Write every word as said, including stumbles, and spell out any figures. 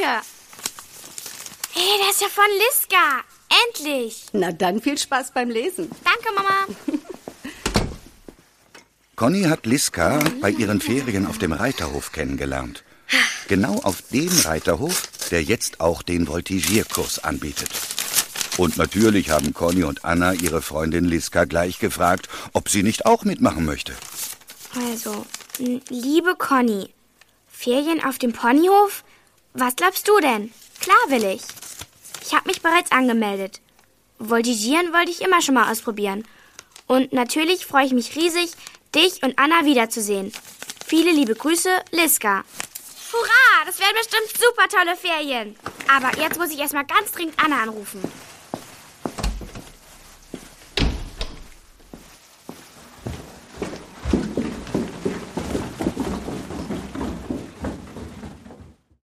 danke. Hey, das ist ja von Liska. Endlich. Na dann viel Spaß beim Lesen. Danke, Mama. Conny hat Liska bei ihren Ferien auf dem Reiterhof kennengelernt. Genau auf dem Reiterhof, der jetzt auch den Voltigierkurs anbietet. Und natürlich haben Conny und Anna ihre Freundin Liska gleich gefragt, ob sie nicht auch mitmachen möchte. Also, liebe Conny, Ferien auf dem Ponyhof? Was glaubst du denn? Klar will ich. Ich habe mich bereits angemeldet. Voltigieren wollte ich immer schon mal ausprobieren. Und natürlich freue ich mich riesig, dich und Anna wiederzusehen. Viele liebe Grüße, Liska. Hurra, das werden bestimmt super tolle Ferien. Aber jetzt muss ich erstmal ganz dringend Anna anrufen.